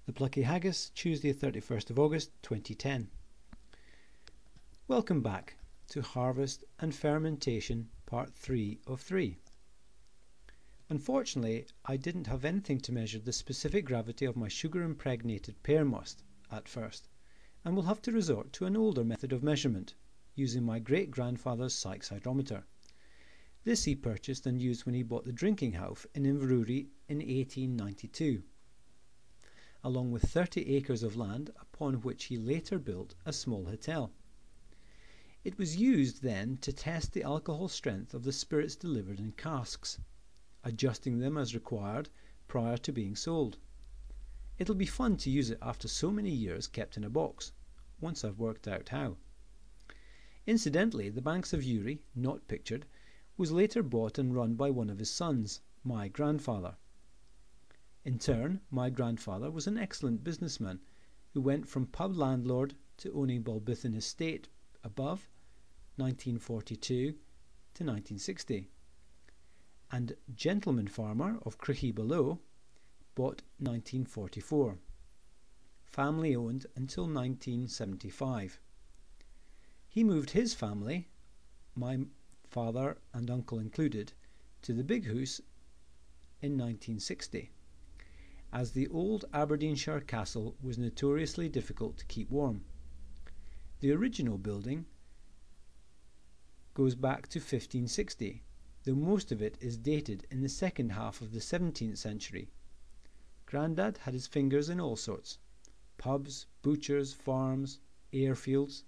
The Plucky Haggis, Tuesday 31st of August 2010. Welcome back to Harvest and Fermentation Part 3 of 3. Unfortunately, I didn't have anything to measure the specific gravity of my sugar-impregnated pear must at first, and will have to resort to an older method of measurement, using my great-grandfather's Sykes hydrometer. This he purchased and used when he bought the drinking house in Inverurie in 1892, along with 30 acres of land upon which he later built a small hotel. It was used then to test the alcohol strength of the spirits delivered in casks, adjusting them as required prior to being sold. It'll be fun to use it after so many years kept in a box, once I've worked out how. Incidentally, the Banks of Uri, not pictured, was later bought and run by one of his sons, my grandfather. In turn, my grandfather was an excellent businessman who went from pub landlord to owning Balbithan Estate above 1942 to 1960, and gentleman farmer of Crichie below, bought 1944. Family owned until 1975. He moved his family, my father and uncle included, to the Big House in 1960, as the old Aberdeenshire castle was notoriously difficult to keep warm. The original building goes back to 1560, though most of it is dated in the second half of the 17th century. Grandad had his fingers in all sorts: pubs, butchers, farms, airfields.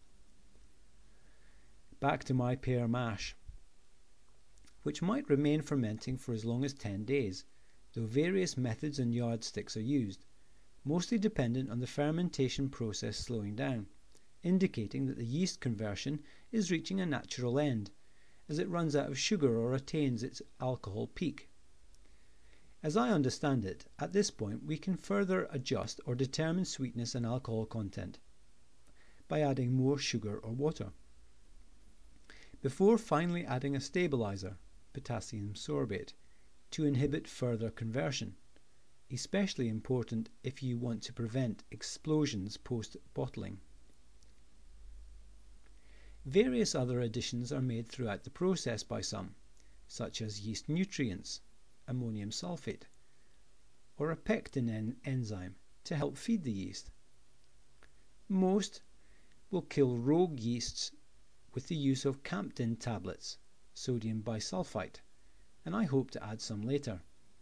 Back to my pear mash, which might remain fermenting for as long as 10 days, though various methods and yardsticks are used, mostly dependent on the fermentation process slowing down, indicating that the yeast conversion is reaching a natural end, as it runs out of sugar or attains its alcohol peak. As I understand it, at this point we can further adjust or determine sweetness and alcohol content by adding more sugar or water, before finally adding a stabilizer, potassium sorbate, to inhibit further conversion, especially important if you want to prevent explosions post-bottling. Various other additions are made throughout the process by some, such as yeast nutrients, ammonium sulfate, or a pectin enzyme to help feed the yeast. Most will kill rogue yeasts with the use of Campden tablets, sodium bisulfite, and I hope to add some later.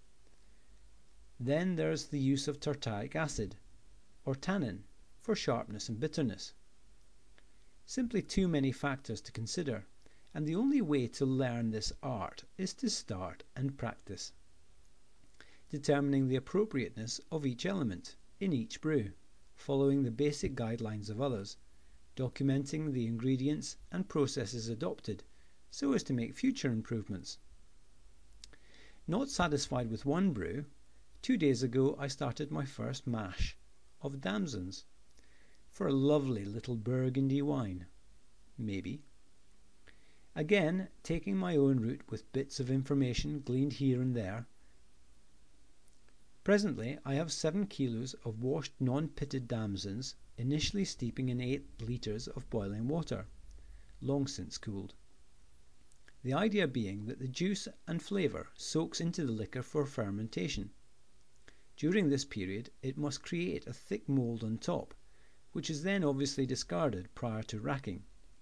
Then there's the use of tartaric acid, or tannin, for sharpness and bitterness. Simply too many factors to consider, and the only way to learn this art is to start and practice, determining the appropriateness of each element in each brew, following the basic guidelines of others, documenting the ingredients and processes adopted so as to make future improvements. Not satisfied with one brew, 2 days ago I started my first mash of damsons for a lovely little Burgundy wine, maybe. Again, taking my own route with bits of information gleaned here and there. Presently I have 7 kilos of washed non-pitted damsons, initially steeping in 8 litres of boiling water, long since cooled. The idea being that the juice and flavour soaks into the liquor for fermentation. During this period it must create a thick mould on top, which is then obviously discarded prior to racking.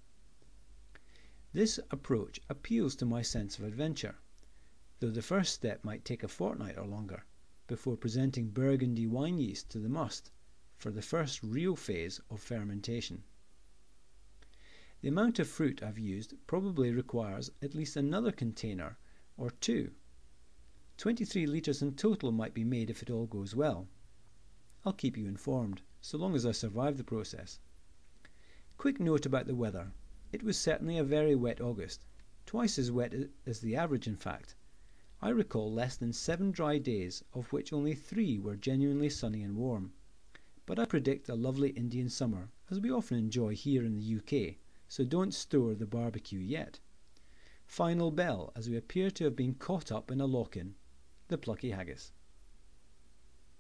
This approach appeals to my sense of adventure, though the first step might take a fortnight or longer, before presenting Burgundy wine yeast to the must for the first real phase of fermentation. The amount of fruit I've used probably requires at least another container or 2. 23 litres in total might be made if it all goes well. I'll keep you informed, so long as I survive the process. Quick note about the weather. It was certainly a very wet August, twice as wet as the average in fact. I recall less than 7 dry days, of which only 3 were genuinely sunny and warm. But I predict a lovely Indian summer, as we often enjoy here in the UK, so don't store the barbecue yet. Final bell, as we appear to have been caught up in a lock-in. The Plucky Haggis.